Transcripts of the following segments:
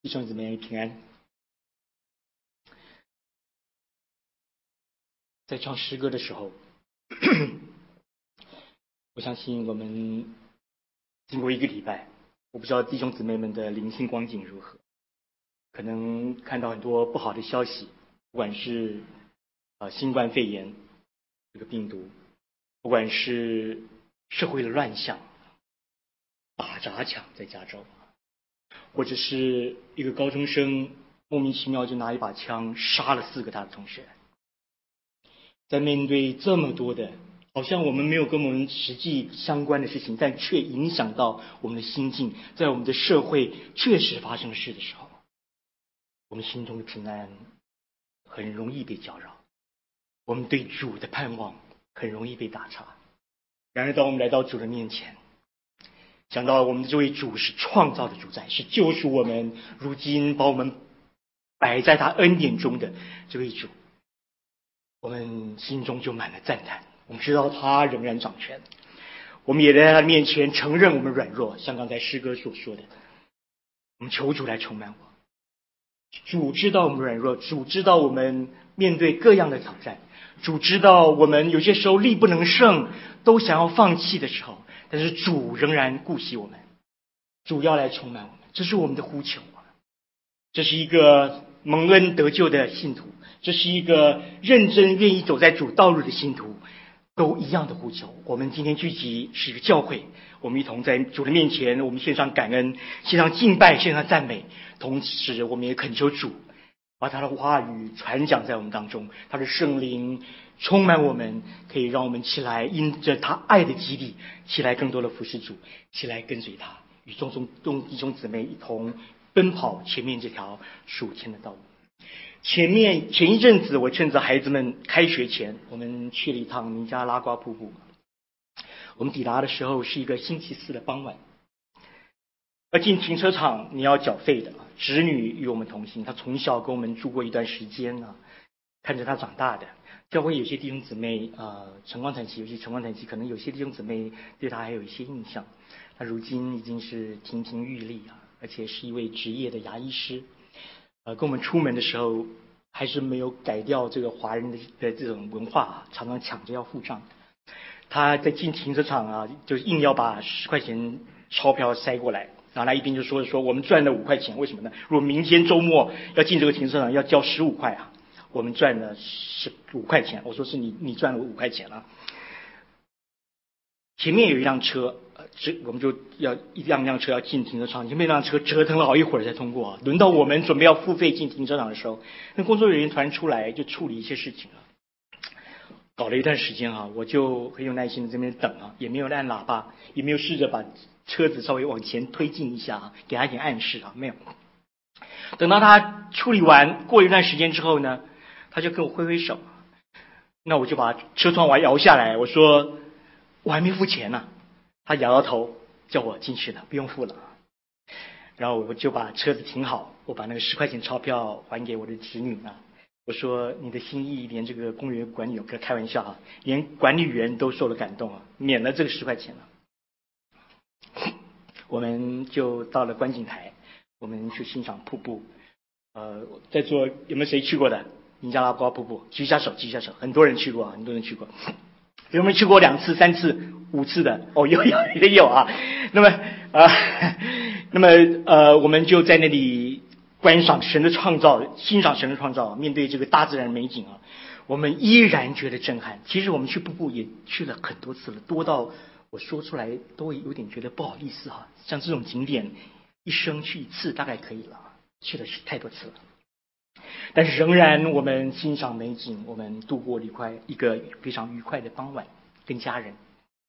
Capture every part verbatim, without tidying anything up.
弟兄姊妹平安。在唱诗歌的时候，我相信我们经过一个礼拜，我不知道弟兄姊妹们的灵性光景如何，可能看到很多不好的消息，不管是呃新冠肺炎这个病毒，不管是社会的乱象，打砸抢在加州，或者是一个高中生莫名其妙就拿一把枪杀了四个他的同学。在面对这么多的好像我们没有跟我们实际相关的事情，但却影响到我们的心境，在我们的社会确实发生事的时候，我们心中的平安很容易被搅扰，我们对主的盼望很容易被打岔。然而当我们来到主的面前，想到我们的这位主是创造的主宰，是救赎我们，如今把我们摆在他恩典中的这位主，我们心中就满了赞叹。我们知道他仍然掌权，我们也在他面前承认我们软弱，像刚才诗歌所说的，我们求主来充满我。主知道我们软弱，主知道我们面对各样的挑战，主知道我们有些时候力不能胜，都想要放弃的时候，但是主仍然顾惜我们，主要来充满我们，这是我们的呼求。这是一个蒙恩得救的信徒，这是一个认真愿意走在主道路的信徒，都一样的呼求。我们今天聚集是一个教会，我们一同在主的面前，我们献上感恩，献上敬拜，献上赞美，同时我们也恳求主把他的话语传讲在我们当中，他的圣灵充满我们，可以让我们起来因着他爱的激励，起来更多的服侍主，起来跟随他，与众众众弟兄姊妹一同奔跑前面这条属天的道路。前面前一阵子，我趁着孩子们开学前，我们去了一趟尼加拉瓜瀑布。我们抵达的时候是一个星期四的傍晚，而进停车场你要缴费的。侄女与我们同行，她从小跟我们住过一段时间啊，看着她长大的。教会有些弟兄姊妹呃，晨光团契，尤其晨光团契，可能有些弟兄姊妹对她还有一些印象。她如今已经是亭亭玉立啊，而且是一位职业的牙医师。呃，跟我们出门的时候，还是没有改掉这个华人的的这种文化啊，常常抢着要付账。他在进停车场啊，就硬要把十块钱钞票塞过来，然后他一边就说说我们赚了五块钱，为什么呢？如果明天周末要进这个停车场要交十五块啊，我们赚了十五块钱。我说是你你赚了五块钱啊。前面有一辆车，这我们就要一辆辆车要进停车场，前面那辆车折腾了好一会儿才通过。轮到我们准备要付费进停车场的时候，那工作人员突然出来就处理一些事情了。搞了一段时间啊，我就很有耐心的这边等啊，也没有按喇叭，也没有试着把车子稍微往前推进一下啊，给他一点暗示啊，没有。等到他处理完，过一段时间之后呢，他就跟我挥挥手，那我就把车窗往摇下来，我说我还没付钱呢、啊。他摇摇头，叫我进去了，不用付了。然后我就把车子停好，我把那个十块钱钞票还给我的侄女啊。我说你的心意连这个公园管理员，开玩笑啊，连管理员都受了感动啊，免了这个十块钱了。我们就到了观景台，我们去欣赏瀑布。呃，在座有没有谁去过的尼加拉瓜瀑布？举一下手，举一下手。很多人去过，很多人去过。有没有去过两次、三次、五次的？哦，有有也有啊。那么啊、呃，那么呃，我们就在那里观赏神的创造，欣赏神的创造，面对这个大自然美景啊，我们依然觉得震撼。其实我们去瀑布也去了很多次了，多到我说出来都有点觉得不好意思啊。像这种景点，一生去一次大概可以了，去了太多次了。但是仍然我们欣赏美景，我们度过愉快一个非常愉快的傍晚，跟家人。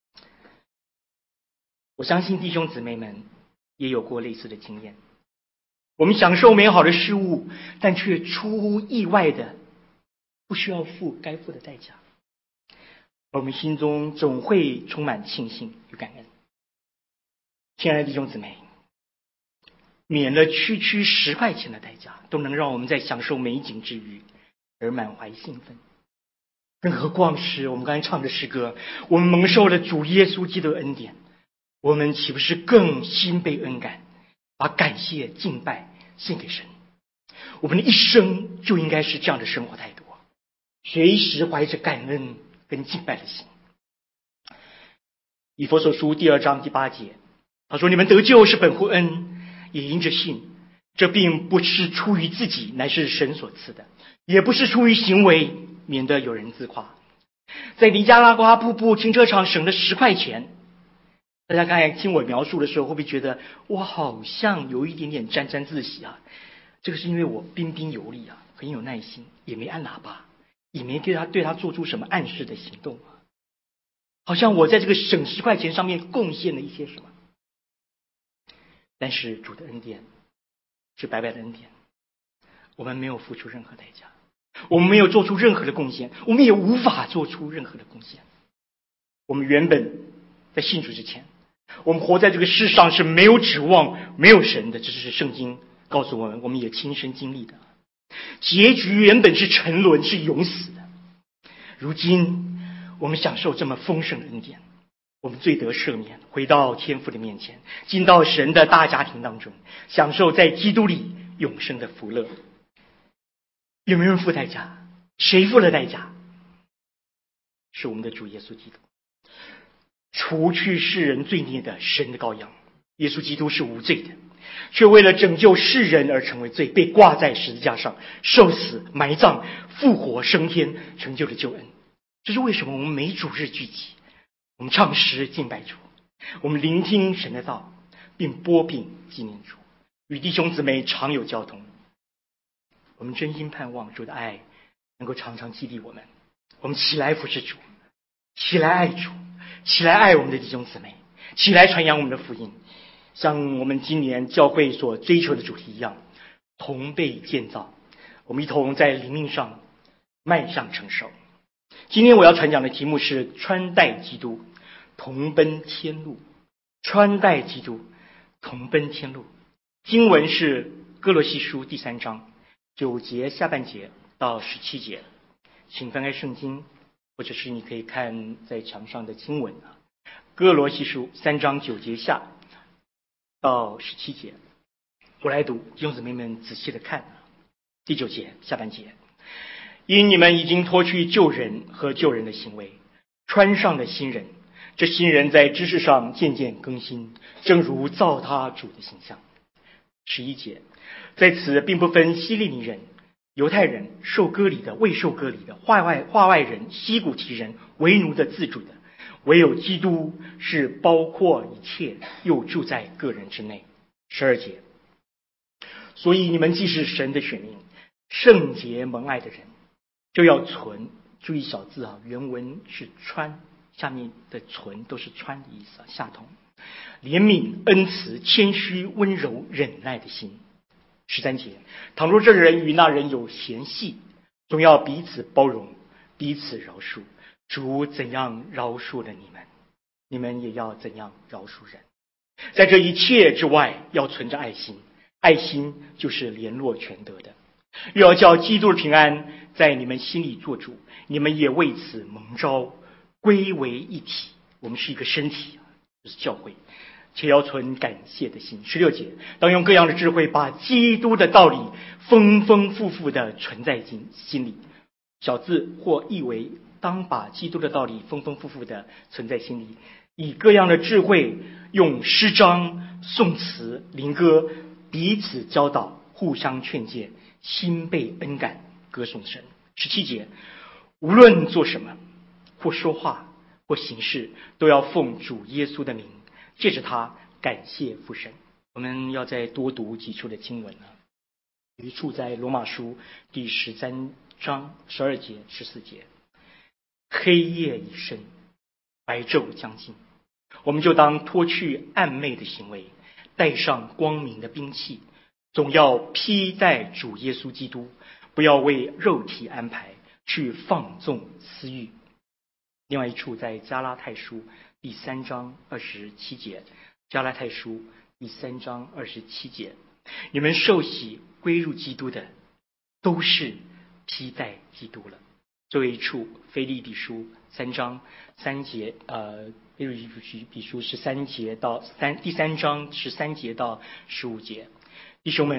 我相信弟兄姊妹们也有过类似的经验。我们享受美好的事物，但却出乎意外的不需要付该付的代价，而我们心中总会充满庆幸与感恩。亲爱的弟兄姊妹，免了区区十块钱的代价，都能让我们在享受美景之余而满怀兴奋，更何况是我们刚才唱的诗歌，我们蒙受了主耶稣基督的恩典，我们岂不是更心被恩感，把感谢敬拜献给神。我们的一生就应该是这样的生活态度，随时怀着感恩跟敬拜的心。以弗所书第二章第八节，他说：你们得救是本乎恩，也因着信。这并不是出于自己，乃是神所赐的，也不是出于行为，免得有人自夸。在尼加拉瓜瀑布停车场省了十块钱，大家刚才听我描述的时候，会不会觉得我好像有一点点沾沾自喜啊？这个是因为我彬彬有礼啊，很有耐心，也没按喇叭，也没对他对他做出什么暗示的行动啊，好像我在这个省十块钱上面贡献了一些什么。但是主的恩典是白白的恩典，我们没有付出任何代价，我们没有做出任何的贡献，我们也无法做出任何的贡献。我们原本在信主之前，我们活在这个世上是没有指望、没有神的，这是圣经告诉我们，我们也亲身经历的。结局原本是沉沦，是永死的。如今我们享受这么丰盛的恩典，我们罪得赦免，回到天父的面前，进到神的大家庭当中，享受在基督里永生的福乐。有没有人付代价？谁付了代价？是我们的主耶稣基督，除去世人罪孽的神的羔羊。耶稣基督是无罪的，却为了拯救世人而成为罪，被挂在十字架上，受死、埋葬、复活、升天，成就了救恩。这是为什么我们每主日聚集，我们唱诗敬拜主，我们聆听神的道，并播饼纪念主，与弟兄姊妹常有交通。我们真心盼望主的爱能够常常激励我们，我们起来服侍主，起来爱主，起来爱我们的弟兄姊妹，起来传扬我们的福音，像我们今年教会所追求的主题一样，同被建造，我们一同在灵命上迈向成熟。今天我要传讲的题目是穿戴基督，同奔天路。穿戴基督，同奔天路。经文是哥罗西书第三章九节下半节到十七节，请翻开圣经，或者是你可以看在墙上的经文啊。哥罗西书三章九节下到十七节，我来读，弟兄姊妹们仔细的看。第九节下半节，因你们已经脱去旧人和旧人的行为，穿上了新人。这新人在知识上渐渐更新，正如造他主的形象。十一节，在此并不分希利尼人、犹太人、受割礼的、未受割礼的、化外化外人、西古提人、为奴的、自主的，唯有基督是包括一切，又住在个人之内。十二节，所以你们既是神的选民，圣洁蒙爱的人，就要存，注意小字啊，原文是穿，下面的存都是穿的意思啊，下同。怜悯、恩慈、谦虚、温柔、忍耐的心。十三节，倘若这人与那人有嫌隙，总要彼此包容，彼此饶恕。主怎样饶恕了你们，你们也要怎样饶恕人。在这一切之外，要存着爱心，爱心就是联络全德的。又要叫基督的平安在你们心里做主，你们也为此蒙召，归为一体。我们是一个身体，就是教会，且要存感谢的心。十六节，当用各样的智慧，把基督的道理丰丰富富的存在心里。小字或译为当把基督的道理丰丰富富的存在心里，以各样的智慧，用诗章、颂词、灵歌彼此教导，互相劝诫，心被恩感，歌颂神。十七节，无论做什么，或说话或行事，都要奉主耶稣的名，借着他感谢父神。我们要再多读几处的经文呢？一处在罗马书第十三章十二节、十四节，黑夜已深，白昼将近，我们就当脱去暗昧的行为，带上光明的兵器，总要披戴主耶稣基督，不要为肉体安排去放纵私欲。另外一处在加拉太书第三章二十七节，加拉太书第三章二十七节，你们受洗归入基督的，都是披戴基督了。最后一处腓立比书三章三节，呃，腓立比书十三节到三第三章十三节到十五节，弟兄们，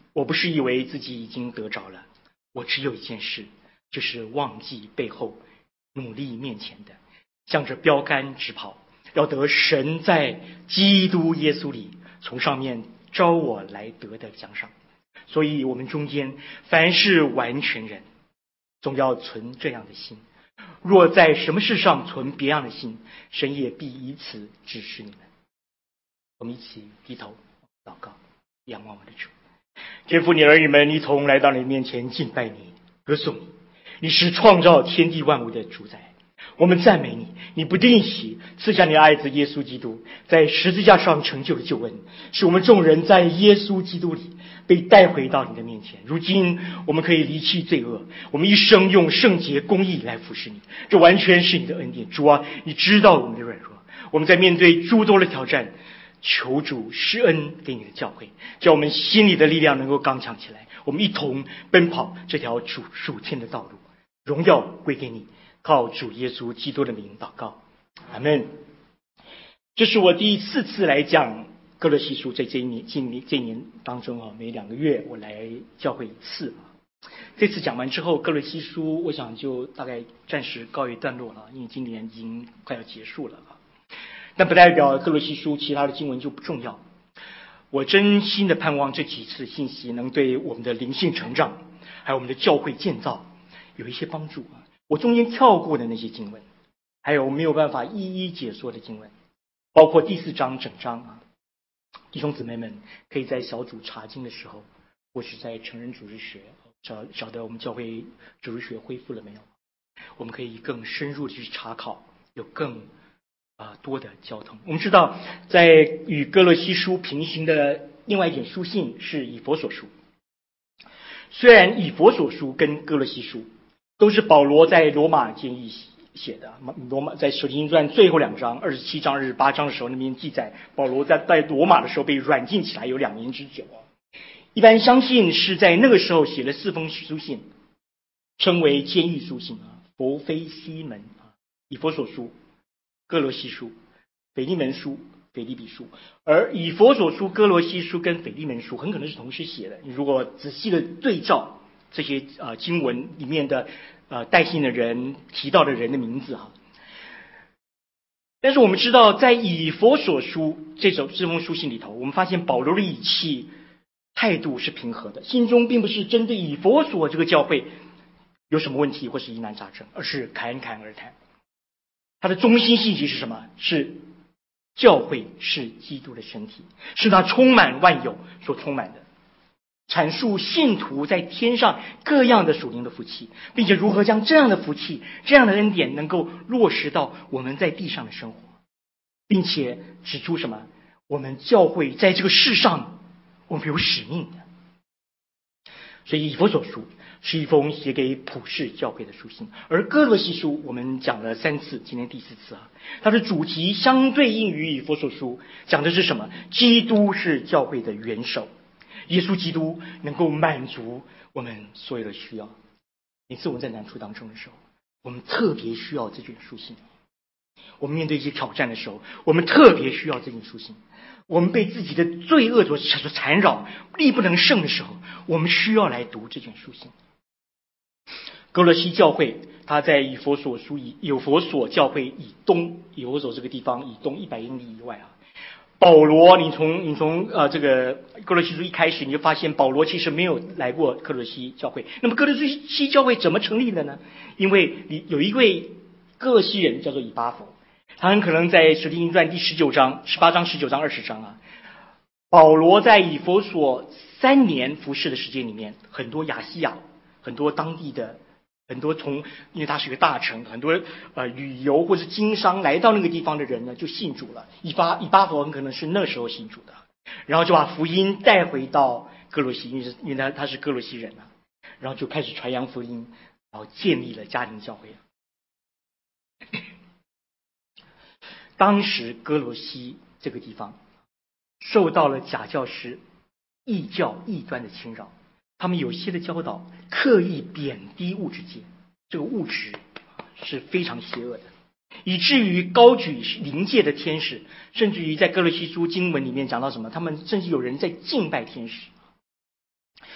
我不是以为自己已经得着了，我只有一件事，就是忘记背后，努力面前的，向着标杆直跑，要得神在基督耶稣里从上面招我来得的奖赏。所以我们中间凡是完全人，总要存这样的心。若在什么事上存别样的心，神也必以此指示你们。我们一起低头祷告，仰望我们的主。天父，你儿女们一同来到你面前敬拜你，歌颂你。你是创造天地万物的主宰，我们赞美你。你不定息赐下你的爱子耶稣基督，在十字架上成就的救恩，使我们众人在耶稣基督里被带回到你的面前。如今我们可以离弃罪恶，我们一生用圣洁公义来服侍你，这完全是你的恩典。主啊，你知道我们的软弱，我们在面对诸多的挑战，求主施恩给你的教会，叫我们心里的力量能够刚强起来，我们一同奔跑这条主属天的道路。荣耀归给你，靠主耶稣基督的名祷告，阿们。这是我第四次来讲歌罗西书，在这一年今年这一年当中啊，每两个月我来教会一次啊。这次讲完之后，歌罗西书我想就大概暂时告一段落了，因为今年已经快要结束了啊。但不代表歌罗西书其他的经文就不重要。我真心的盼望这几次信息能对我们的灵性成长，还有我们的教会建造有一些帮助啊。我中间跳过的那些经文，还有没有办法一一解说的经文，包括第四章整章啊。弟兄姊妹们可以在小组查经的时候，或是在成人主日学，晓晓得我们教会主日学恢复了没有？我们可以更深入的去查考，有更啊、呃、多的交通。我们知道，在与歌罗西书平行的另外一卷书信是以弗所书。虽然以弗所书跟歌罗西书都是保罗在罗马监狱写的，罗马在使徒行传最后两章二十七章二十八章的时候，那边记载保罗在在罗马的时候被软禁起来有两年之久啊。一般相信是在那个时候写了四封书信，称为监狱书信啊，伯非西门啊，以弗所书、歌罗西书、腓利门书、腓立比书。而以弗所书、歌罗西书跟腓利门书很可能是同时写的。你如果仔细的对照这些呃经文里面的呃带信的人提到的人的名字哈，但是我们知道，在以弗所书这首这封书信里头，我们发现保罗的语气态度是平和的，心中并不是针对以弗所这个教会有什么问题或是疑难杂症，而是侃侃而谈。他的中心信息是什么？是教会是基督的身体，是他充满万有所充满的，阐述信徒在天上各样的属灵的福气，并且如何将这样的福气、这样的恩典能够落实到我们在地上的生活，并且指出什么？我们教会在这个世上，我们有使命的。所以以弗所书是一封写给普世教会的书信，而歌罗西书我们讲了三次，今天第四次啊。它的主题相对应于以弗所书，讲的是什么？基督是教会的元首，耶稣基督能够满足我们所有的需要。每次我们在难处当中的时候，我们特别需要这卷书信。我们面对一些挑战的时候，我们特别需要这卷书信。我们被自己的罪恶所所缠绕，力不能胜的时候，我们需要来读这卷书信。歌罗西教会，他在以弗所书以以弗所教会以东，以弗所这个地方以东一百英里以外啊。保罗，你从你从呃这个歌罗西书一开始，你就发现保罗其实没有来过歌罗西教会。那么歌罗西教会怎么成立的呢？因为有一位歌罗西人叫做以巴弗，他很可能在使徒行传第十九章、十八章、十九章、二十章啊，保罗在以弗所三年服侍的时间里面，很多亚细亚、很多当地的。很多从，因为他是一个大城，很多呃旅游或是经商来到那个地方的人呢，就信主了。以巴以巴弗很可能是那时候信主的，然后就把福音带回到歌罗西，因为因为他他是歌罗西人啊，然后就开始传扬福音，然后建立了家庭教会。当时歌罗西这个地方受到了假教师、异教异端的侵扰。他们有些的教导刻意贬低物质界，这个物质是非常邪恶的，以至于高举灵界的天使，甚至于在歌罗西书经文里面讲到什么，他们甚至有人在敬拜天使。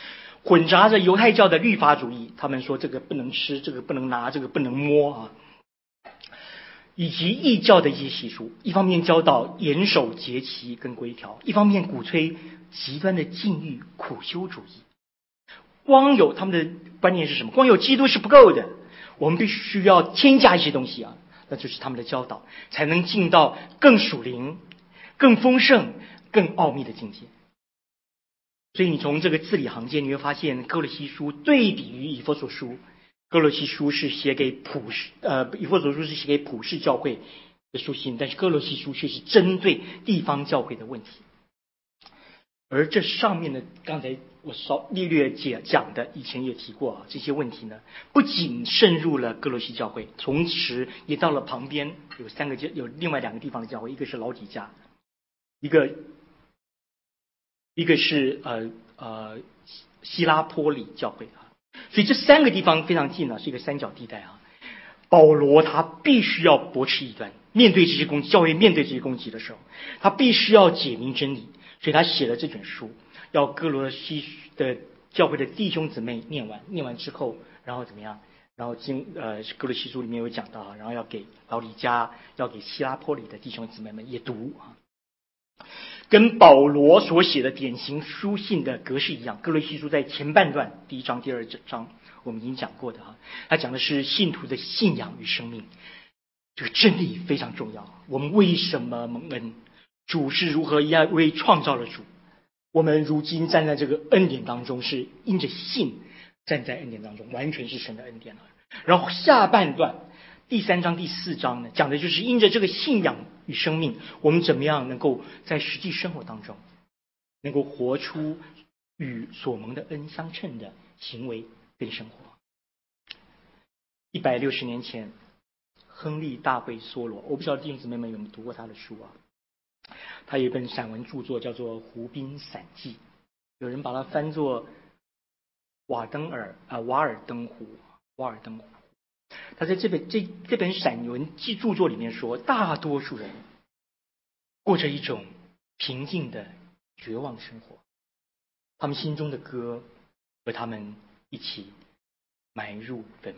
混杂着犹太教的律法主义，他们说这个不能吃，这个不能拿，这个不能摸啊，以及异教的一些习俗，一方面教导严守节期跟规条，一方面鼓吹极端的禁欲苦修主义。光有他们的观念是什么？光有基督是不够的，我们必须要添加一些东西啊，那就是他们的教导，才能进到更属灵、更丰盛、更奥秘的境界。所以你从这个字里行间，你会发现哥罗西书对比于以弗所书，哥罗西书是写给普世呃，以弗所书是写给普世教会的书信，但是哥罗西书却是针对地方教会的问题。而这上面的刚才我稍略略讲的，以前也提过啊，这些问题呢，不仅渗入了哥罗西教会，同时也到了旁边有三个有另外两个地方的教会，一个是老底嘉，一个一个是呃呃希拉波里教会啊，所以这三个地方非常近啊，是一个三角地带啊。保罗他必须要驳斥异端，面对这些攻击，教会面对这些攻击的时候，他必须要解明真理，所以他写了这卷书，要哥罗西的教会的弟兄姊妹念完，念完之后，然后怎么样？然后经呃哥罗西书里面有讲到，然后要给老底嘉，要给希拉波里的弟兄姊妹们也读啊。跟保罗所写的典型书信的格式一样，哥罗西书在前半段第一章、第二章我们已经讲过的啊，他讲的是信徒的信仰与生命，这个真理非常重要。我们为什么蒙恩？主是如何一位创造了主？我们如今站在这个恩典当中，是因着信站在恩典当中，完全是神的恩典了。然后下半段第三章、第四章呢，讲的就是因着这个信仰与生命，我们怎么样能够在实际生活当中，能够活出与所蒙的恩相称的行为跟生活。一百六十年前，亨利·大卫·梭罗，我不知道弟兄姊妹们有没有读过他的书啊？他有一本散文著作叫做《湖滨散记》，有人把它翻作瓦登尔啊、呃、瓦尔登湖，瓦尔登湖。他在这本这这本散文著作里面说，大多数人过着一种平静的绝望生活，他们心中的歌和他们一起埋入坟墓。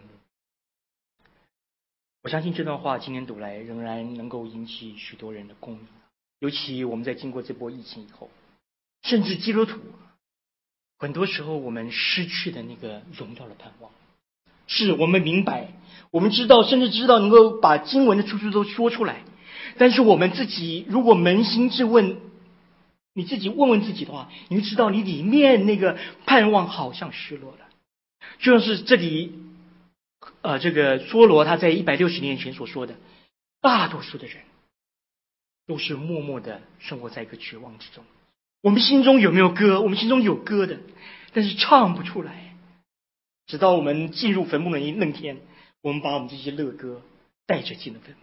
我相信这段话今天读来仍然能够引起许多人的共鸣，尤其我们在经过这波疫情以后，甚至基督徒很多时候我们失去的那个荣耀的盼望。是我们明白，我们知道，甚至知道能够把经文的处处都说出来，但是我们自己如果扪心自问，你自己问问自己的话，你会知道你里面那个盼望好像失落了。就像是这里呃，这个梭罗他在一百六十年前所说的，大多数的人都是默默的生活在一个绝望之中。我们心中有没有歌？我们心中有歌的，但是唱不出来。直到我们进入坟墓的那天，我们把我们这些乐歌带着进了坟墓。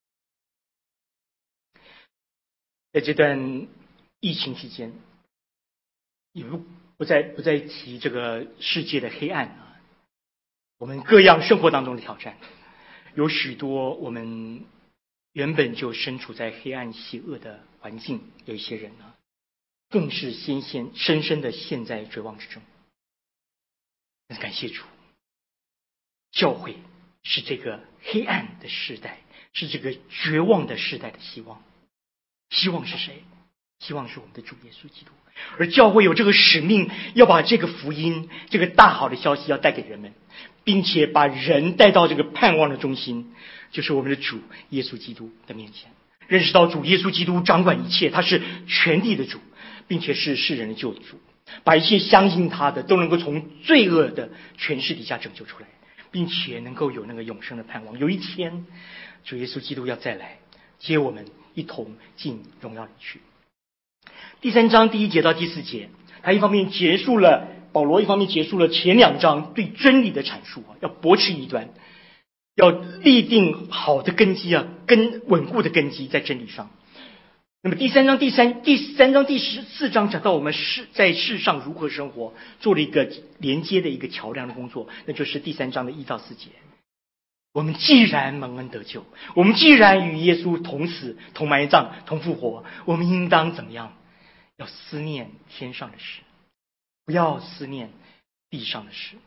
在这段疫情期间，也不不再不再提这个世界的黑暗啊，我们各样生活当中的挑战，有许多我们原本就身处在黑暗邪恶的环境，有一些人呢，更是深陷深深的陷在绝望之中。但是感谢主，教会是这个黑暗的时代，是这个绝望的时代的希望。希望是谁？希望是我们的主耶稣基督。而教会有这个使命，要把这个福音，这个大好的消息要带给人们，并且把人带到这个盼望的中心，就是我们的主耶稣基督的面前，认识到主耶稣基督掌管一切，他是全地的主，并且是世人的救主，把一切相信他的都能够从罪恶的权势底下拯救出来，并且能够有那个永生的盼望。有一天主耶稣基督要再来接我们一同进荣耀里去。第三章第一节到第四节，他一方面结束了保罗一方面结束了前两章对真理的阐述啊，要驳斥异端，要立定好的根基啊，根稳固的根基在真理上。那么第三章第三第三章第十四章讲到我们世在世上如何生活，做了一个连接的一个桥梁的工作，那就是第三章的一到四节。我们既然蒙恩得救，我们既然与耶稣同死、同埋葬、同复活，我们应当怎么样？要思念天上的事，不要思念地上的事。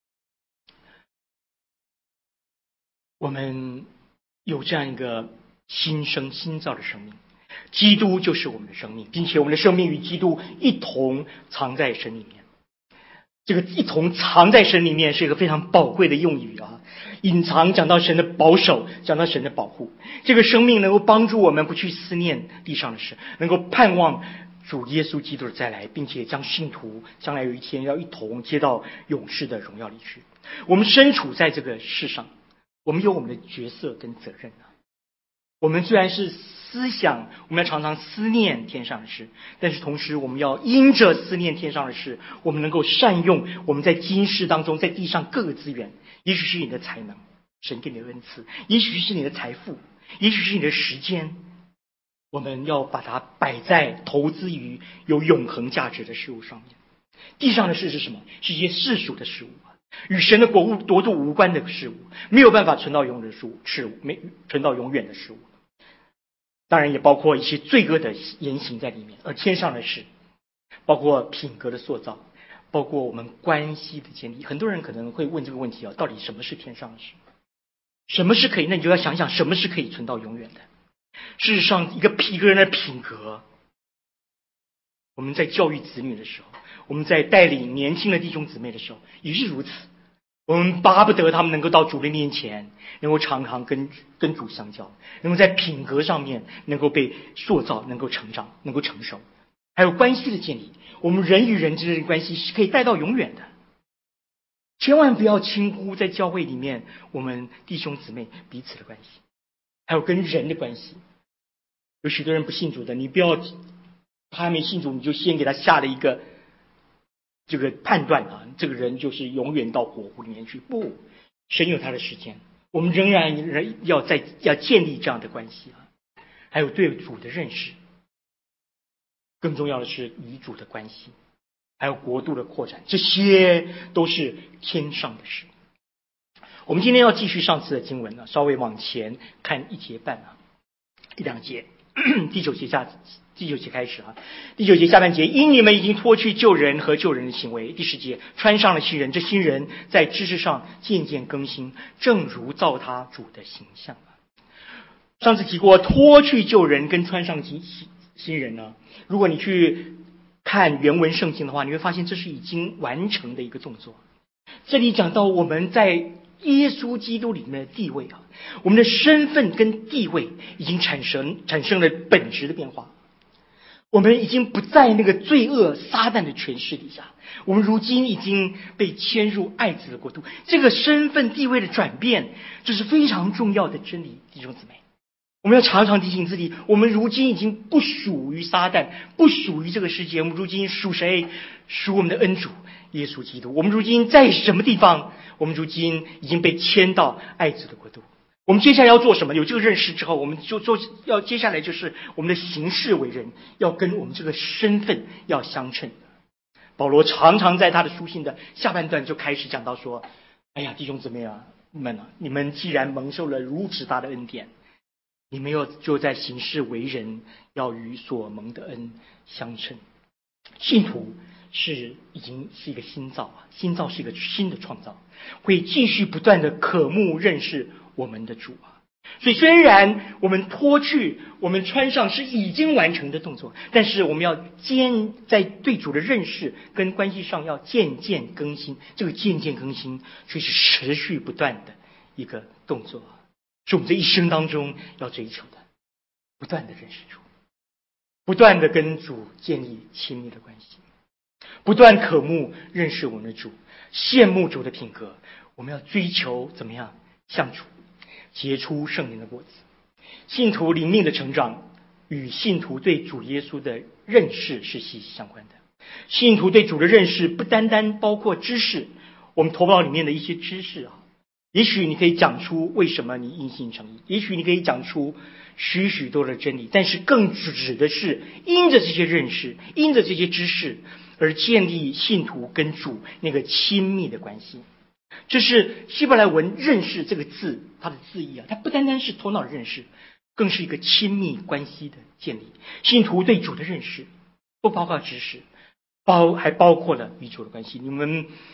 我们有这样一个新生新造的生命，基督就是我们的生命，并且我们的生命与基督一同藏在神里面。这个一同藏在神里面是一个非常宝贵的用语啊！隐藏讲到神的保守，讲到神的保护。这个生命能够帮助我们不去思念地上的事，能够盼望主耶稣基督的再来，并且将信徒将来有一天要一同接到永世的荣耀里去。我们身处在这个世上，我们有我们的角色跟责任啊。我们虽然是思想，我们要常常思念天上的事，但是同时我们要因着思念天上的事，我们能够善用我们在今世当中在地上各个资源，也许是你的才能，神给你的恩赐，也许是你的财富，也许是你的时间，我们要把它摆在投资于有永恒价值的事物上面。地上的事是什么？是一些世俗的事物，与神的国物国度无关的事物，没有办法存到永远的事物，事物没存到永远的事物。当然也包括一些罪恶的言行在里面。而天上的事包括品格的塑造，包括我们关系的建立。很多人可能会问这个问题啊，到底什么是天上的事？什么是可以？那你就要想想什么是可以存到永远的。事实上，一个一个人的品格，我们在教育子女的时候，我们在带领年轻的弟兄姊妹的时候也是如此。我们巴不得他们能够到主的面前，能够常常跟跟主相交，能够在品格上面能够被塑造，能够成长，能够成熟。还有关系的建立，我们人与人之间的关系是可以带到永远的。千万不要轻忽在教会里面我们弟兄姊妹彼此的关系，还有跟人的关系。有许多人不信主的，你不要他还没信主你就先给他下了一个这个判断啊，这个人就是永远到火湖里面去。不，神有他的时间，我们仍然要在要建立这样的关系啊。还有对主的认识，更重要的是与主的关系，还有国度的扩展，这些都是天上的事。我们今天要继续上次的经文呢，稍微往前看一节半啊，一两节，第九节下。第九节开始啊，第九节下半节，因你们已经脱去旧人和旧人的行为。第十节，穿上了新人，这新人在知识上渐渐更新，正如造他主的形象。上次提过，脱去旧人跟穿上新新人呢，如果你去看原文圣经的话，你会发现这是已经完成的一个动作。这里讲到我们在耶稣基督里面的地位啊，我们的身份跟地位已经产生产生了本质的变化。我们已经不在那个罪恶撒旦的权势底下，我们如今已经被迁入爱子的国度。这个身份地位的转变，这是非常重要的真理，弟兄姊妹。我们要常常提醒自己，我们如今已经不属于撒旦，不属于这个世界。我们如今属谁？属我们的恩主耶稣基督。我们如今在什么地方？我们如今已经被迁到爱子的国度。我们接下来要做什么？有这个认识之后，我们就做要接下来就是我们的行事为人要跟我们这个身份要相称。保罗常常在他的书信的下半段就开始讲到说：“哎呀，弟兄姊妹啊们啊，你们既然蒙受了如此大的恩典，你们要就在行事为人要与所蒙的恩相称。”信徒是已经是一个新造啊，新造是一个新的创造，会继续不断的渴慕认识我们的主啊。所以虽然我们脱去我们穿上是已经完成的动作，但是我们要渐在对主的认识跟关系上要渐渐更新。这个渐渐更新却是持续不断的一个动作，是我们这一生当中要追求的，不断的认识主，不断的跟主建立亲密的关系，不断渴慕认识我们的主，羡慕主的品格。我们要追求怎么样像主，结出圣灵的果子。信徒灵命的成长与信徒对主耶稣的认识是息息相关的。信徒对主的认识不单单包括知识，我们头脑里面的一些知识啊，也许你可以讲出为什么你因信称义，也许你可以讲出许许多的真理，但是更指的是因着这些认识，因着这些知识而建立信徒跟主那个亲密的关系。这是希伯来文认识这个字它的字义啊，它不单单是头脑的认识，更是一个亲密关系的建立。信徒对主的认识不包括知识，包还包括了与主的关系。你们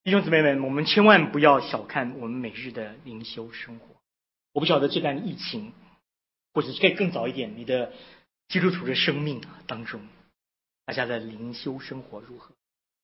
弟兄姊妹们，我们千万不要小看我们每日的灵修生活。我不晓得这段疫情，或者再更早一点，你的基督徒的生命啊当中，大家的灵修生活如何？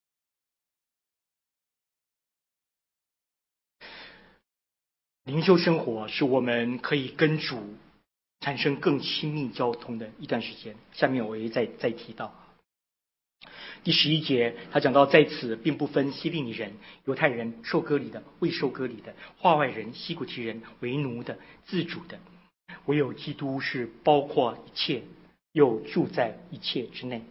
灵修生活是我们可以跟主产生更亲密交通的一段时间。下面我也再再提到第十一节，他讲到在此并不分希利尼人、犹太人、受割礼的、未受割礼的、化外人、西古提人、为奴的、自主的，唯有基督是包括一切，又住在一切之内。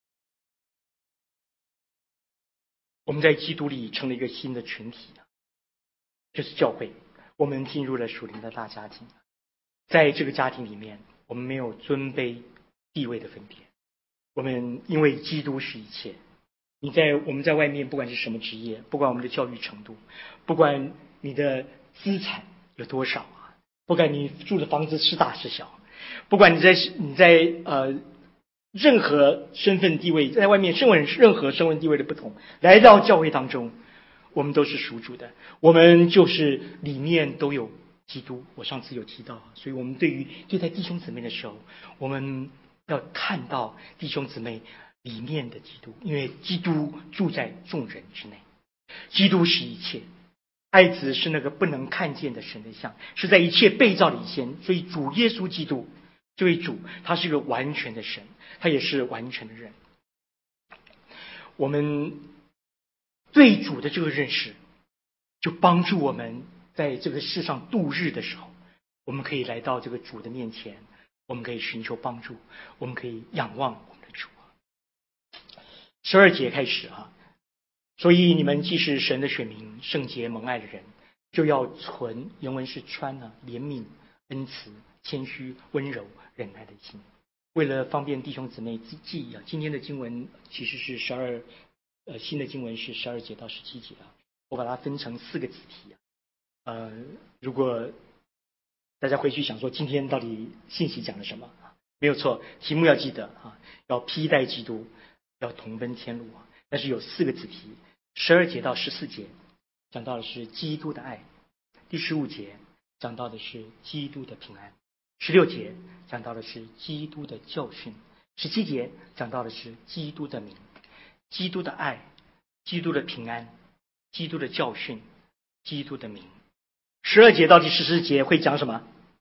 我们在基督里成了一个新的群体，就是教会。我们进入了属灵的大家庭，在这个家庭里面，我们没有尊卑地位的分别。我们因为基督是一切。你在我们在外面，不管是什么职业，不管我们的教育程度，不管你的资产有多少啊，不管你住的房子是大是小，不管你在你在呃任何身份地位，在外面身份任何身份地位的不同，来到教会当中，我们都是属主的，我们就是里面都有基督。我上次有提到，所以我们对于对待弟兄姊妹的时候，我们要看到弟兄姊妹里面的基督，因为基督住在众人之内，基督是一切。爱子是那个不能看见的神的像，是在一切被造以前，所以主耶稣基督这位主，他是个完全的神，他也是完全的人。我们对主的这个认识，就帮助我们在这个世上度日的时候，我们可以来到这个主的面前，我们可以寻求帮助，我们可以仰望我们的主。十二节开始啊，所以你们既是神的选民，圣洁蒙爱的人，就要存，原文是穿啊，怜悯、恩慈、谦虚、温柔、忍耐的心。为了方便弟兄姊妹记忆啊，今天的经文其实是十二，呃，新的经文是十二节到十七节啊，我把它分成四个子题啊。呃，如果大家回去想说今天到底信息讲了什么啊？没有错，题目要记得啊，要披戴基督，要同奔天路啊。但是有四个子题，十二节到十四节讲到的是基督的爱，第十五节讲到的是基督的平安，十六节讲到的是基督的教训，十七节讲到的是基督的名。基督的爱，基督的平安，基督的教训，基督的名。十二节到第十四节会讲什么？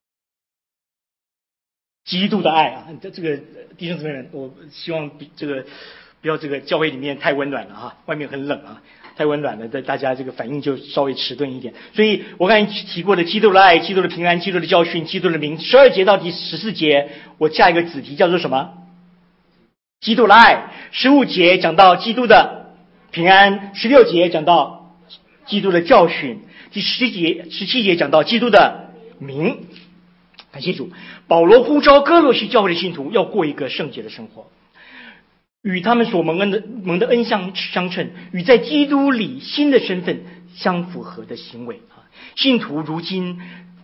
基督的爱啊！这这个弟兄姊妹们，我希望这个不要这个教会里面太温暖了哈，外面很冷啊，太温暖了，大家这个反应就稍微迟钝一点。所以我刚才提过的基督的爱、基督的平安、基督的教训、基督的名，十二节到第十四节，我下一个子题叫做什么？基督的爱。十五节讲到基督的平安，十六节讲到基督的教训，第十节、十七节讲到基督的名。感谢主，保罗呼召哥罗西教会的信徒要过一个圣洁的生活，与他们所蒙恩的蒙的恩相相称，与在基督里新的身份相符合的行为啊！信徒如今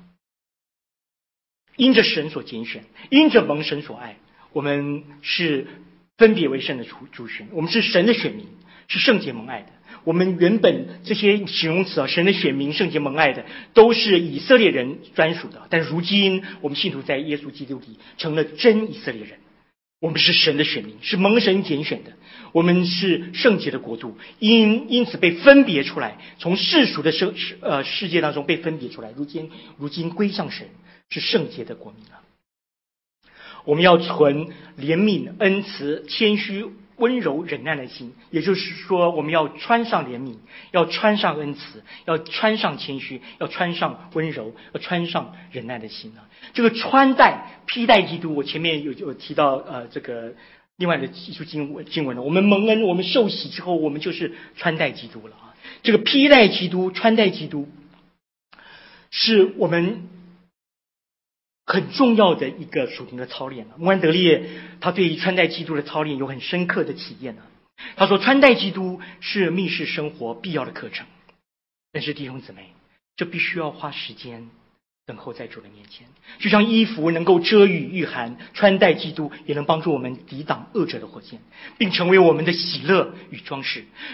因着神所拣选，因着蒙神所爱，我们是分别为圣的族群，我们是神的选民，是圣洁蒙爱的。我们原本这些形容词啊，神的选民、圣洁蒙爱的，都是以色列人专属的。但如今我们信徒在耶稣基督里成了真以色列人，我们是神的选民，是蒙神拣选的，我们是圣洁的国度，因因此被分别出来，从世俗的世呃世界当中被分别出来，如今如今归向神，是圣洁的国民了。我们要存怜悯、恩慈、谦虚、温柔、忍耐的心，也就是说，我们要穿上怜悯，要穿上恩慈，要穿上谦虚，要穿上温柔，要穿上忍耐的心啊！这个穿戴、披戴基督，我前面有有提到呃这个另外的基督经文经文了。我们蒙恩，我们受洗之后，我们就是穿戴基督了啊！这个披戴基督、穿戴基督，是我们很重要的一个属灵的操练。穆安德烈他对于穿戴基督的操练有很深刻的体验。他说穿戴基督是密室生活必要的课程，但是弟兄姊妹，这必须要花时间等候在主的面前。就像衣服能够遮雨御寒，穿戴基督也能帮助我们抵挡恶者的火箭，并成为我们的喜乐与装饰。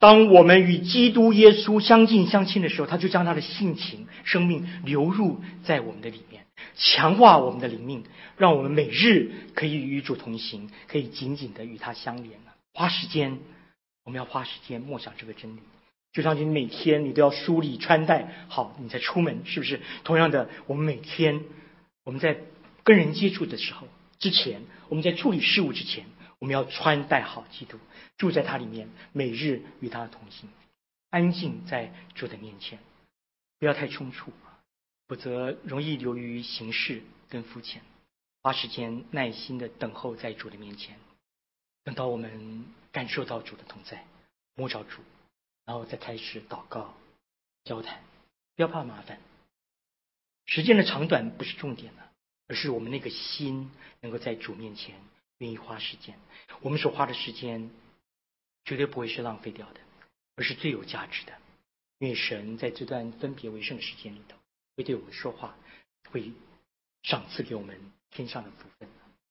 当我们与基督耶稣相近相亲的时候，他就将他的性情、生命流入在我们的里面，强化我们的灵命，让我们每日可以与主同行，可以紧紧的与他相连。花时间，我们要花时间默想这个真理。就像你每天你都要梳理穿戴好，你才出门，是不是？同样的，我们每天我们在跟人接触的时候之前，我们在处理事务之前，我们要穿戴好基督，住在他里面，每日与他同行，安静在主的面前，不要太冲突，否则容易流于形式跟肤浅。花时间耐心的等候在主的面前，等到我们感受到主的同在，摸着主，然后再开始祷告交谈，不要怕麻烦。时间的长短不是重点了，而是我们那个心能够在主面前愿意花时间。我们所花的时间绝对不会是浪费掉的，而是最有价值的。因为神在这段分别为圣的时间里头会对我们说话，会赏赐给我们天上的福分。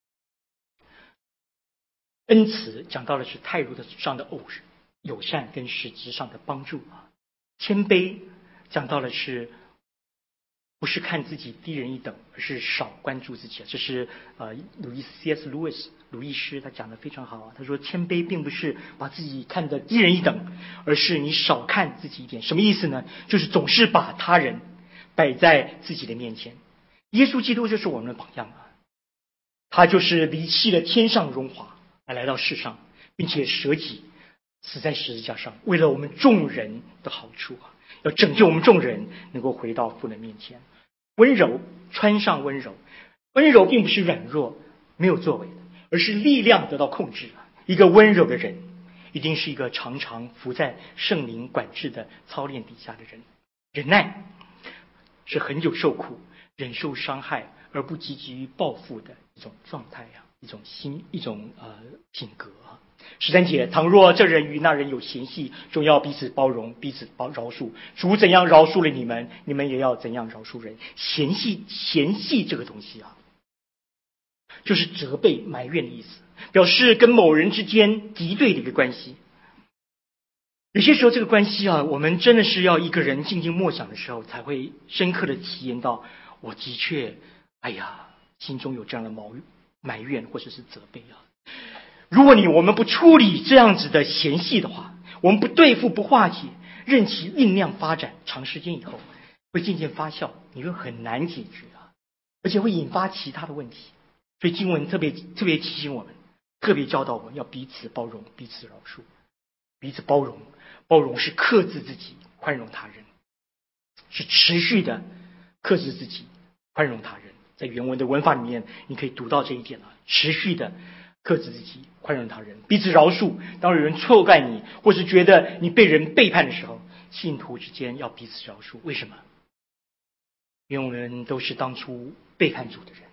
恩慈讲到的是态度上的偶友善跟实质上的帮助啊。谦卑讲到的是不是看自己低人一等，而是少关注自己。这是呃，鲁伊斯 C S 路易斯鲁易师他讲的非常好啊。他说谦卑并不是把自己看得低人一等，而是你少看自己一点。什么意思呢？就是总是把他人摆在自己的面前。耶稣基督就是我们的榜样啊，他就是离弃了天上荣华而来到世上，并且舍己死在十字架上，为了我们众人的好处啊，要拯救我们众人能够回到父的面前。温柔，穿上温柔，温柔并不是软弱没有作为的，而是力量得到控制。一个温柔的人一定是一个常常伏在圣灵管制的操练底下的人。忍耐是很久受苦，忍受伤害而不积极于报复的一种状态啊，一种心，一种呃品格啊。十三节，倘若这人与那人有嫌隙，总要彼此包容，彼此饶恕。主怎样饶恕了你们，你们也要怎样饶恕人。嫌隙，嫌隙这个东西啊，就是责备、埋怨的意思，表示跟某人之间敌对的一个关系。有些时候这个关系啊，我们真的是要一个人静静默想的时候，才会深刻的体验到，我的确，哎呀，心中有这样的埋怨或者是责备啊。如果你我们不处理这样子的嫌隙的话，我们不对付不化解，任其酝酿发展，长时间以后会渐渐发酵，你会很难解决啊，而且会引发其他的问题。所以经文特别特别提醒我们，特别教导我们要彼此包容，彼此饶恕。彼此包容，包容是克制自己，宽容他人，是持续的克制自己，宽容他人。在原文的文法里面你可以读到这一点了，持续的克制自己，宽容他人，彼此饶恕。当有人错怪你，或是觉得你被人背叛的时候，信徒之间要彼此饶恕。为什么？因为我们都是当初背叛主的人。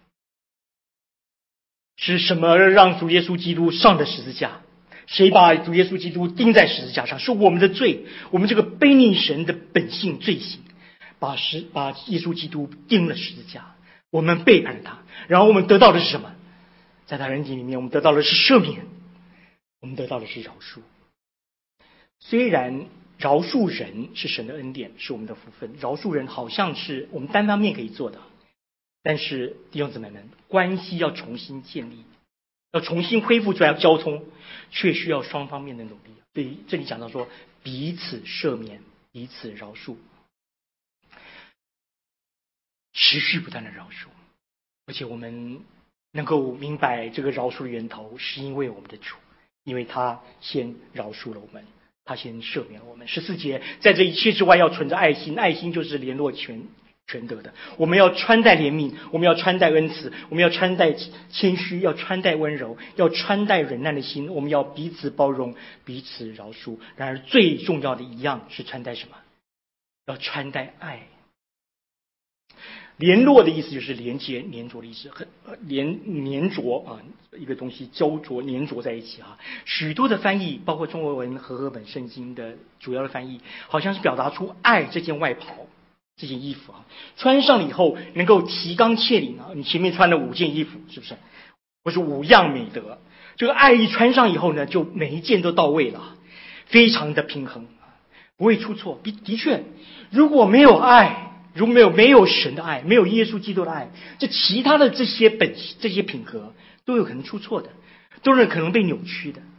是什么让主耶稣基督上的十字架？谁把主耶稣基督钉在十字架上？是我们的罪，我们这个悖逆神的本性罪行，把十把耶稣基督钉了十字架，我们背叛了他，然后我们得到的是什么？在他人体里面，我们得到的是赦免，我们得到的是饶恕。虽然饶恕人是神的恩典，是我们的福分，饶恕人好像是我们单方面可以做的，但是弟兄姊妹们，关系要重新建立，要重新恢复交交通，却需要双方面的努力。所以这里讲到说，彼此赦免，彼此饶恕，持续不断的饶恕，而且我们能够明白这个饶恕的源头是因为我们的主，因为他先饶恕了我们，他先赦免了我们。十四节，在这一切之外要存着爱心，爱心就是联络全全德的。我们要穿戴怜悯，我们要穿戴恩慈，我们要穿戴谦虚，要穿戴温柔，要穿戴忍耐的心，我们要彼此包容，彼此饶恕。然而最重要的一样是穿戴什么？要穿戴爱。联络的意思就是连接、粘着的意思，很连粘着啊，一个东西胶着、粘着在一起啊。许多的翻译，包括中国文和合本圣经的主要的翻译，好像是表达出爱这件外袍、这件衣服啊，穿上了以后能够提纲挈领啊。你前面穿了五件衣服，是不是？或是五样美德，这个爱一穿上以后呢，就每一件都到位了。 非常的平衡，不会出错。的的确，如果没有爱，如果没有没有神的爱，没有耶稣基督的爱，这其他的这些本这些品格都有可能出错的，都是可能被扭曲的。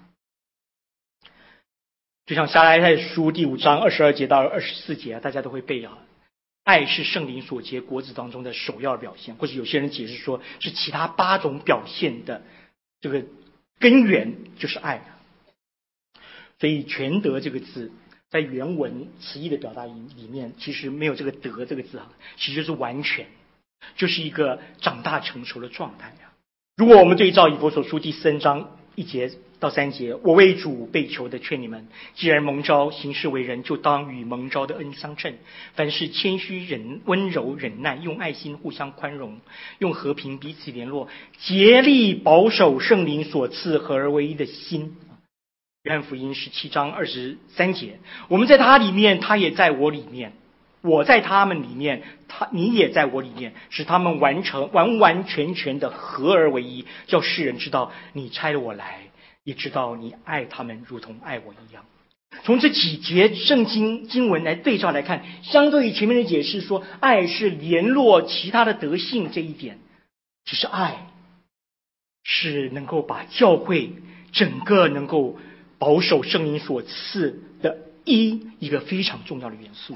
就像撒拉太书第五章二十二节到二十四节啊，大家都会背啊。爱是圣灵所结果子当中的首要表现，或者有些人解释说是其他八种表现的这个根源就是爱。所以全德这个字在原文词义的表达里面，其实没有这个德这个字啊，其实就是完全，就是一个长大成熟的状态啊。如果我们对照以弗所书第三章一节到三节，我为主被囚的劝你们，既然蒙召行事为人，就当与蒙召的恩相称。凡事谦虚忍温柔忍耐，用爱心互相宽容，用和平彼此联络，竭力保守圣灵所赐合而为一的心。约翰福音十七章二十三节，我们在他里面，他也在我里面，我在他们里面，他你也在我里面，使他们完成完完全全的合而为一，叫世人知道你差了我来，也知道你爱他们如同爱我一样。从这几节圣经经文来对照来看，相对于前面的解释说爱是联络其他的德性这一点，其实爱是能够把教会整个能够保守圣灵所赐的一一个非常重要的元素。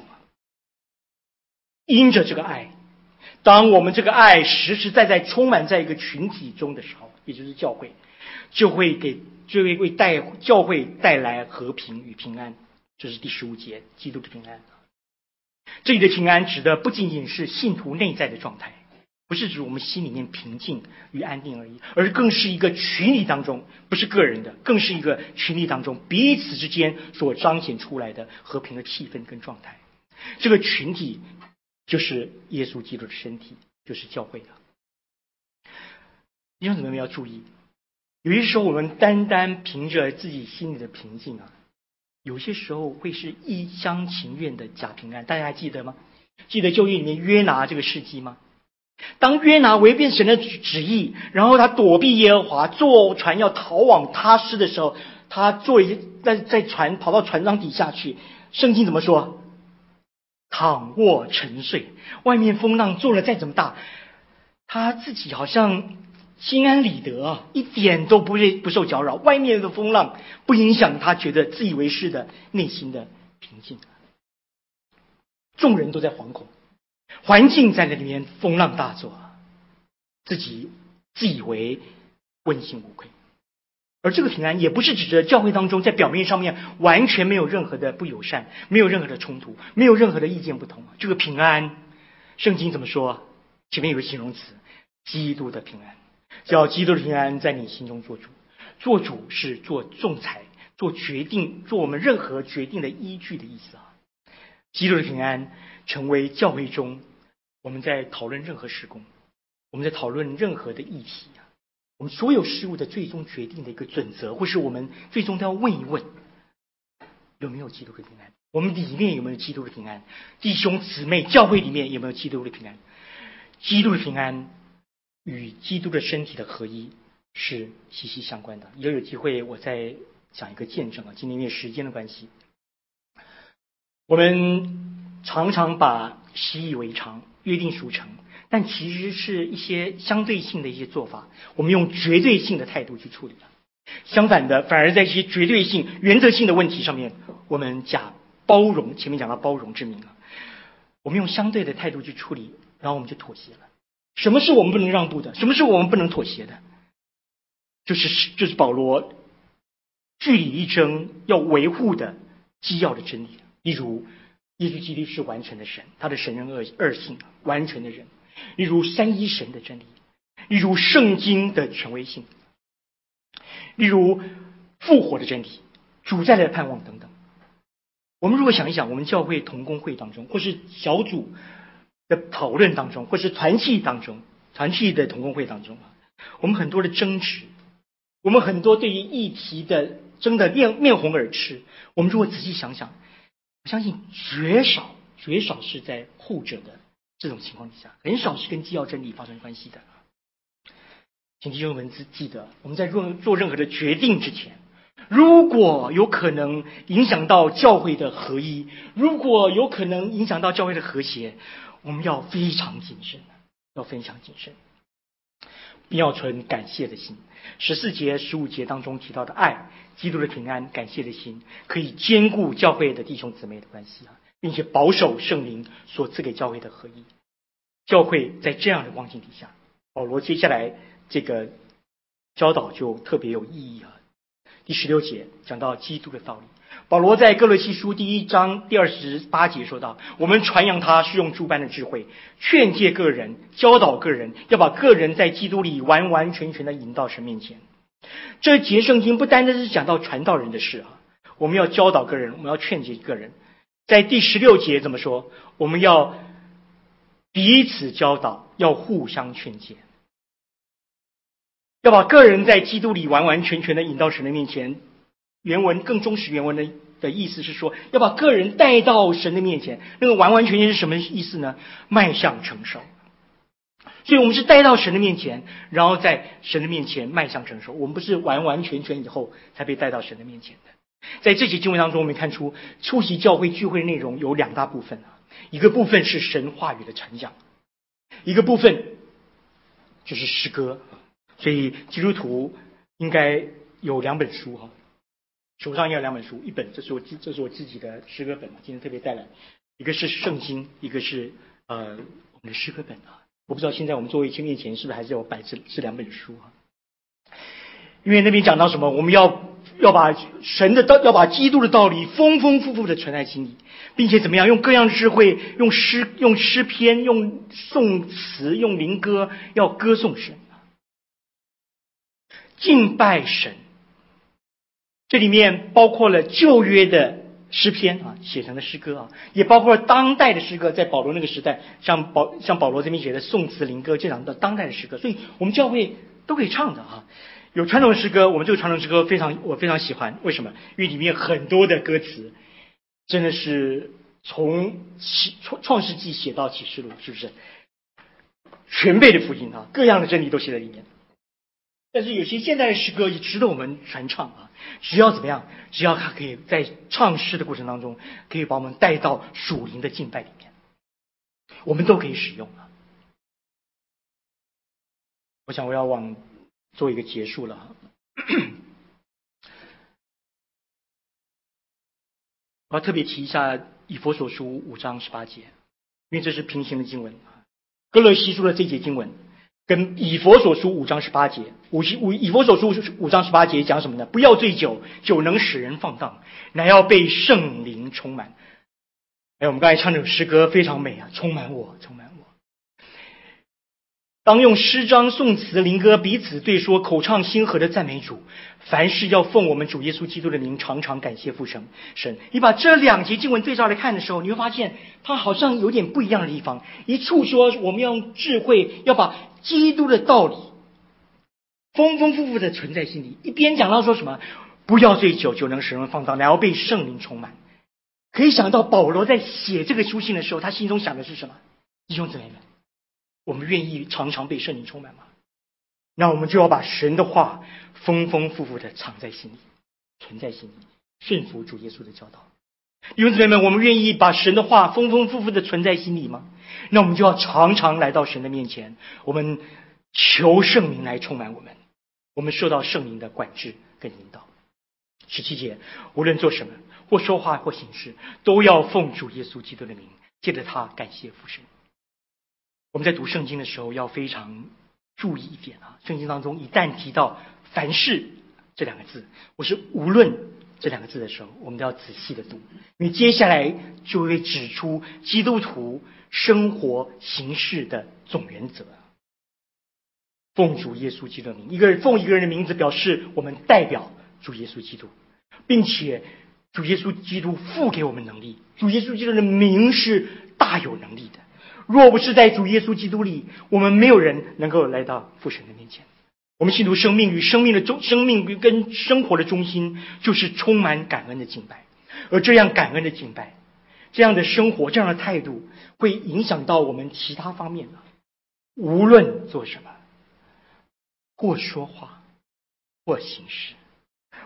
因着这个爱，当我们这个爱实实在在充满在一个群体中的时候，也就是教会，就会给就会为带教会带来和平与平安。这是第十五节，基督的平安。这里的平安指的不仅仅是信徒内在的状态，不是指我们心里面平静与安定而已，而更是一个群体当中，不是个人的，更是一个群体当中彼此之间所彰显出来的和平的气氛跟状态。这个群体就是耶稣基督的身体，就是教会的。弟兄姊妹们要注意，有些时候我们单单凭着自己心里的平静啊，有些时候会是一厢情愿的假平安。大家还记得吗？记得旧约里面约拿这个事迹吗？当约拿违背神的旨意，然后他躲避耶和华，坐船要逃往他施的时候，他坐一在在船跑到船舱底下去。圣经怎么说？躺卧沉睡，外面风浪做了再怎么大，他自己好像心安理得啊，一点都不会不受搅扰。外面的风浪不影响他觉得自以为是的内心的平静。众人都在惶恐，环境在那里面风浪大作，自己自以为问心无愧。而这个平安也不是指着教会当中在表面上面完全没有任何的不友善，没有任何的冲突，没有任何的意见不同。这个平安，圣经怎么说？前面有个形容词，基督的平安。叫基督的平安在你心中做主。做主是做仲裁，做决定，做我们任何决定的依据的意思啊。基督的平安成为教会中我们在讨论任何事工，我们在讨论任何的议题啊，我们所有事物的最终决定的一个准则，或是我们最终都要问一问，有没有基督的平安？我们里面有没有基督的平安？弟兄姊妹，教会里面有没有基督的平安？基督的平安与基督的身体的合一是息息相关的。也有机会我再讲一个见证啊，今天因为时间的关系，我们常常把习以为常、约定俗成，但其实是一些相对性的一些做法，我们用绝对性的态度去处理了。相反的，反而在一些绝对性、原则性的问题上面，我们假包容，前面讲到包容之名啊，我们用相对的态度去处理，然后我们就妥协了。什么是我们不能让步的？什么是我们不能妥协的？就是就是保罗据理力争要维护的基要的真理。例如，耶稣基督是完全的神，他的神人二二性完全的人；例如三一神的真理；例如圣经的权威性；例如复活的真理、主再来的盼望等等。我们如果想一想，我们教会同工会当中，或是小组的讨论当中，或是团契当中，团契的同工会当中，我们很多的争执，我们很多对于议题的争得面面红耳赤，我们如果仔细想想，我相信绝少绝少是在后者的这种情况底下，很少是跟基要真理发生关系的。请弟兄们记得，我们在做做任何的决定之前， 如果有可能影响到教会的合一，如果有可能影响到教会的和谐，我们要非常谨慎，要非常谨慎，并要存感谢的心。十四节、十五节当中提到的爱、基督的平安、感谢的心，可以兼顾教会的弟兄姊妹的关系啊，并且保守圣灵所赐给教会的合一。教会在这样的光景底下，保罗接下来这个教导就特别有意义啊。第十六节讲到基督的道理，保罗在哥罗西书第一章第二十八节说到，我们传扬他是用诸般的智慧，劝诫个人，教导个人，要把个人在基督里完完全全的引到神面前。这节圣经不单单是讲到传道人的事啊，我们要教导个人，我们要劝诫个人。在第十六节怎么说？我们要彼此教导，要互相劝诫，要把个人在基督里完完全全的引到神的面前。原文更忠实原文的的意思是说，要把个人带到神的面前。那个完完全全是什么意思呢？迈向成熟。所以我们是带到神的面前，然后在神的面前迈向成熟。我们不是完完全全以后才被带到神的面前的。在这节经文当中，我们看出出席教会聚会的内容有两大部分啊，一个部分是神话语的传讲，一个部分就是诗歌。所以基督徒应该有两本书哈，手上也有两本书，一本这是我这是我自己的诗歌本，今天特别带来，一个是圣经，一个是呃我们的诗歌本啊。我不知道现在我们座位前面前是不是还是有摆这这两本书啊？因为那边讲到什么，我们要要把神的道，要把基督的道理丰丰富富的存在心里，并且怎么样用各样的智慧，用诗用诗篇，用颂词，用灵歌，要歌颂神，敬拜神。这里面包括了旧约的诗篇啊，写成的诗歌啊，也包括了当代的诗歌，在保罗那个时代，像保像保罗这边写的颂词灵歌这样的当代的诗歌，所以我们教会都可以唱的啊。有传统的诗歌，我们这个传统诗歌非常我非常喜欢，为什么？因为里面很多的歌词真的是从启创创世纪写到启示录，是不是？全备的福音啊，各样的真理都写在里面。但是有些现代的诗歌也值得我们传唱啊，只要怎么样，只要它可以在唱诗的过程当中，可以把我们带到属灵的敬拜里面，我们都可以使用啊。我想我要往做一个结束了。我要特别提一下以弗所书五章十八节，因为这是平行的经文。哥罗西书的这节经文跟以弗所书五章十八节，五五以弗所书五章十八节讲什么呢？不要醉酒，酒能使人放荡，乃要被圣灵充满。哎，我们刚才唱这首诗歌非常美啊，充满我，充满我。当用诗章、颂词、灵歌彼此对说，口唱心和的赞美主。凡事要奉我们主耶稣基督的名，常常感谢父神。神，你把这两节经文对照来看的时候，你会发现它好像有点不一样的地方。一处说我们要用智慧，要把基督的道理丰丰富富的存在心里；一边讲到说什么不要醉酒，酒能使人放荡，然后被圣灵充满。可以想到保罗在写这个书信的时候，他心中想的是什么？弟兄姊妹们，我们愿意常常被圣灵充满吗？那我们就要把神的话丰丰富富的藏在心里，存在心里，顺服主耶稣的教导。弟兄姊妹们，我们愿意把神的话丰丰富富的存在心里吗？那我们就要常常来到神的面前，我们求圣灵来充满我们，我们受到圣灵的管制跟引导。十七节，无论做什么，或说话或行事，都要奉主耶稣基督的名，借着他感谢父神。我们在读圣经的时候要非常注意一点啊，圣经当中一旦提到凡事这两个字，或是无论这两个字的时候，我们都要仔细的读，因为接下来就会指出基督徒生活行事的总原则。奉主耶稣基督的名，一个人奉一个人的名字，表示我们代表主耶稣基督，并且主耶稣基督赋给我们能力，主耶稣基督的名是大有能力的。若不是在主耶稣基督里，我们没有人能够来到父神的面前。我们信徒生命与生命的中，生命跟生活的中心就是充满感恩的敬拜，而这样感恩的敬拜，这样的生活，这样的态度，会影响到我们其他方面的，无论做什么，或说话，或行事，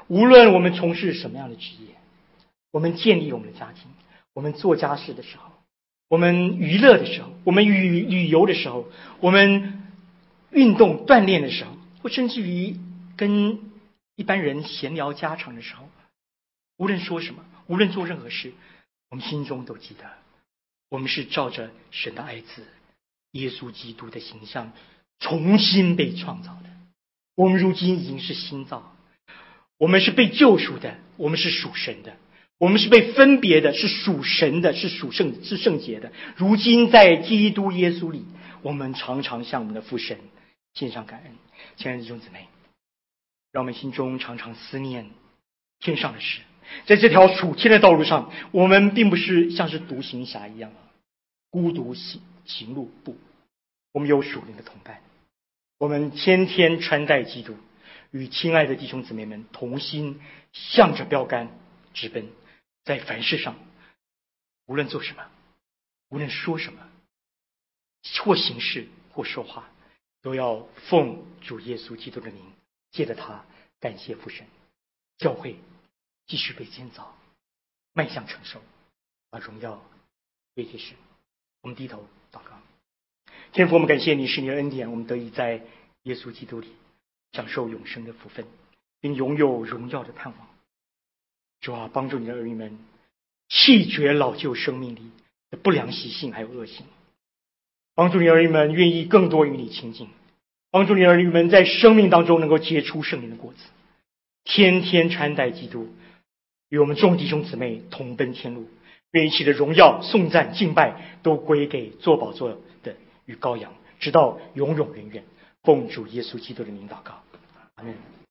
无论我们从事什么样的职业，我们建立我们的家庭，我们做家事的时候，我们娱乐的时候，我们旅旅游的时候，我们运动锻炼的时候，或甚至于跟一般人闲聊家常的时候，无论说什么，无论做任何事，我们心中都记得，我们是照着神的爱子耶稣基督的形象重新被创造的。我们如今已经是新造，我们是被救赎的，我们是属神的，我们是被分别的，是属神的，是属圣是圣洁的。如今在基督耶稣里，我们常常向我们的父神献上感恩。亲爱的弟兄姊妹，让我们心中常常思念天上的事。在这条属天的道路上，我们并不是像是独行侠一样孤独行行路，不，我们有属灵的同伴，我们天天穿戴基督，与亲爱的弟兄姊妹们同心向着标杆直奔。在凡事上，无论做什么，无论说什么，或行事或说话，都要奉主耶稣基督的名，借着他感谢父神，教会继续被建造，迈向成熟，把荣耀归给神。我们低头祷告。天父，我们感谢你，是你的恩典，我们得以在耶稣基督里享受永生的福分，并拥有荣耀的盼望。主啊，帮助你的儿女们弃绝老旧生命里的不良习性还有恶行，帮助你的儿女们愿意更多与你亲近，帮助你的儿女们在生命当中能够结出圣灵的果子，天天穿戴基督，与我们众弟兄姊妹同奔天路，愿一切的荣耀、颂赞、敬拜都归给坐宝座的与羔羊，直到永永远远。奉主耶稣基督的名祷告，阿门。